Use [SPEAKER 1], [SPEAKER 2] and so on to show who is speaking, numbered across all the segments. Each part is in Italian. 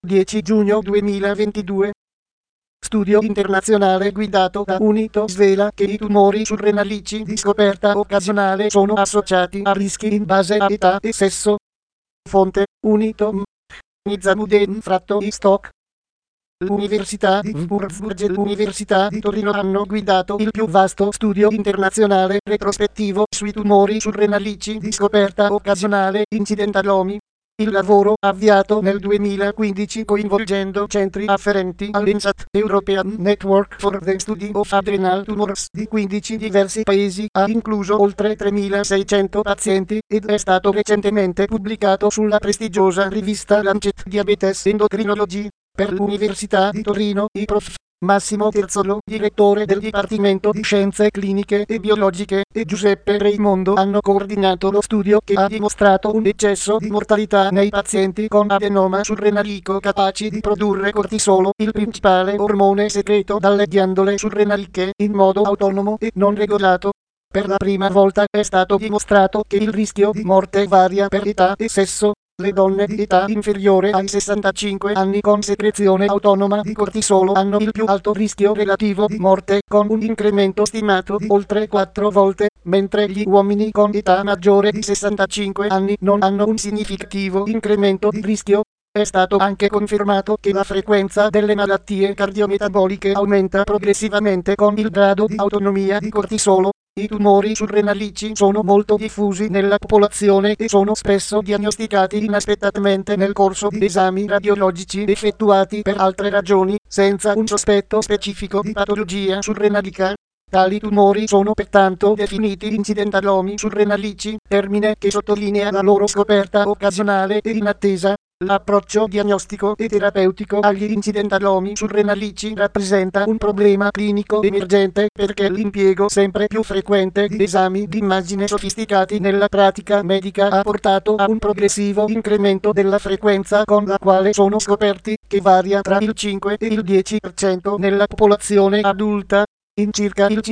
[SPEAKER 1] 10 giugno 2022. Studio internazionale guidato da UNITO svela che i tumori surrenalici di scoperta occasionale sono associati a rischi in base a età e sesso. Fonte: UNITO. Nizamuddin Stock. L'Università di Würzburg e l'Università di Torino hanno guidato il più vasto studio internazionale retrospettivo sui tumori surrenalici di scoperta occasionale incidentalomi. Il lavoro, avviato nel 2015 coinvolgendo centri afferenti all'ENSAT European Network for the Study of Adrenal Tumors di 15 diversi paesi, ha incluso oltre 3.600 pazienti ed è stato recentemente pubblicato sulla prestigiosa rivista Lancet Diabetes Endocrinology. Per l'Università di Torino, i prof. Massimo Terzolo, direttore del Dipartimento di Scienze Cliniche e Biologiche, e Giuseppe Raimondo hanno coordinato lo studio che ha dimostrato un eccesso di mortalità nei pazienti con adenoma surrenalico capaci di produrre cortisolo, il principale ormone secreto dalle ghiandole surrenaliche, in modo autonomo e non regolato. Per la prima volta è stato dimostrato che il rischio di morte varia per età e sesso. Le donne di età inferiore ai 65 anni con secrezione autonoma di cortisolo hanno il più alto rischio relativo di morte, con un incremento stimato di oltre 4 volte, mentre gli uomini con età maggiore di 65 anni non hanno un significativo incremento di rischio. È stato anche confermato che la frequenza delle malattie cardiometaboliche aumenta progressivamente con il grado di autonomia di cortisolo. I tumori surrenalici sono molto diffusi nella popolazione e sono spesso diagnosticati inaspettatamente nel corso di esami radiologici effettuati per altre ragioni, senza un sospetto specifico di patologia surrenalica. Tali tumori sono pertanto definiti incidentalomi surrenalici, termine che sottolinea la loro scoperta occasionale e inattesa. L'approccio diagnostico e terapeutico agli incidentalomi surrenalici rappresenta un problema clinico emergente perché l'impiego sempre più frequente di esami di immagine sofisticati nella pratica medica ha portato a un progressivo incremento della frequenza con la quale sono scoperti, che varia tra il 5 e il 10% nella popolazione adulta. In circa il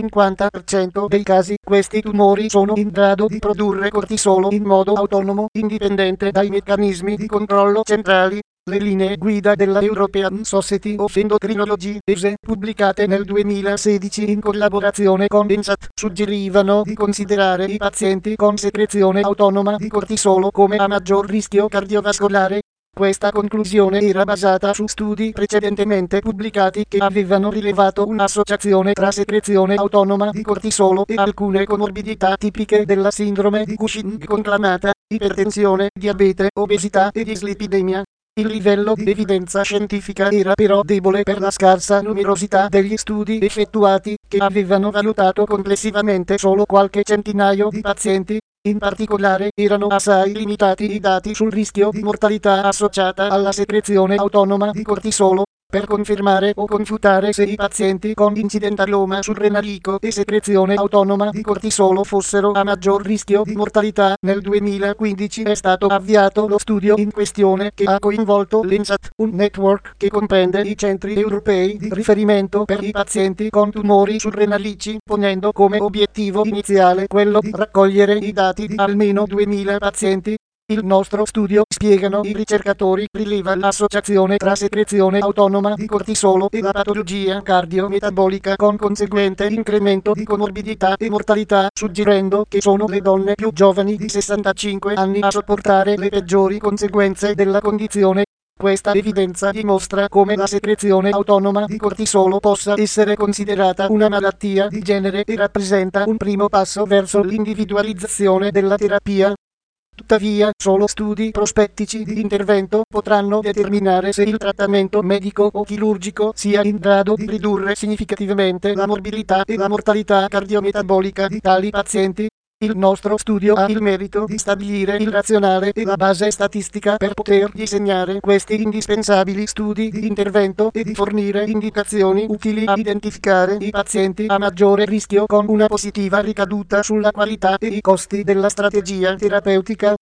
[SPEAKER 1] 50% dei casi, questi tumori sono in grado di produrre cortisolo in modo autonomo, indipendente dai meccanismi di controllo centrali. Le linee guida della European Society of Endocrinology, ESE, pubblicate nel 2016 in collaborazione con ENSAT, suggerivano di considerare i pazienti con secrezione autonoma di cortisolo come a maggior rischio cardiovascolare. Questa conclusione era basata su studi precedentemente pubblicati che avevano rilevato un'associazione tra secrezione autonoma di cortisolo e alcune comorbidità tipiche della sindrome di Cushing conclamata, ipertensione, diabete, obesità e dislipidemia. Il livello di evidenza scientifica era però debole per la scarsa numerosità degli studi effettuati, che avevano valutato complessivamente solo qualche centinaio di pazienti. In particolare, erano assai limitati i dati sul rischio di mortalità associata alla secrezione autonoma di cortisolo. Per confermare o confutare se i pazienti con incidentaloma surrenalico e secrezione autonoma di cortisolo fossero a maggior rischio di mortalità, nel 2015 è stato avviato lo studio in questione, che ha coinvolto l'ENSAT, un network che comprende i centri europei di riferimento per i pazienti con tumori surrenalici, ponendo come obiettivo iniziale quello di raccogliere i dati di almeno 2000 pazienti. Il nostro studio, spiegano i ricercatori, rileva l'associazione tra secrezione autonoma di cortisolo e la patologia cardiometabolica con conseguente incremento di comorbidità e mortalità, suggerendo che sono le donne più giovani di 65 anni a sopportare le peggiori conseguenze della condizione. Questa evidenza dimostra come la secrezione autonoma di cortisolo possa essere considerata una malattia di genere e rappresenta un primo passo verso l'individualizzazione della terapia. Tuttavia, solo studi prospettici di intervento potranno determinare se il trattamento medico o chirurgico sia in grado di ridurre significativamente la morbilità e la mortalità cardiometabolica di tali pazienti. Il nostro studio ha il merito di stabilire il razionale e la base statistica per poter disegnare questi indispensabili studi di intervento e di fornire indicazioni utili a identificare i pazienti a maggiore rischio con una positiva ricaduta sulla qualità e i costi della strategia terapeutica.